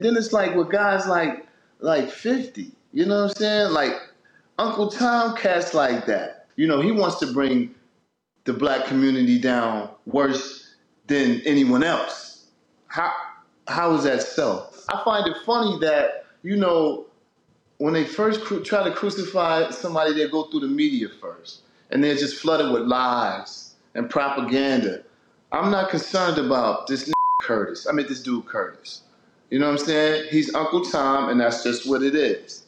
Then it's like with guys like 50, you know what I'm saying? Like Uncle Tom, cats like that. You know, he wants to bring the black community down worse than anyone else. How how is that so? I find it funny that, you know, when they first try to crucify somebody, they go through the media first, and they're just flooded with lies and propaganda. I'm not concerned about this Curtis. I mean, this dude Curtis. You know what I'm saying? He's Uncle Tom, and that's just what it is.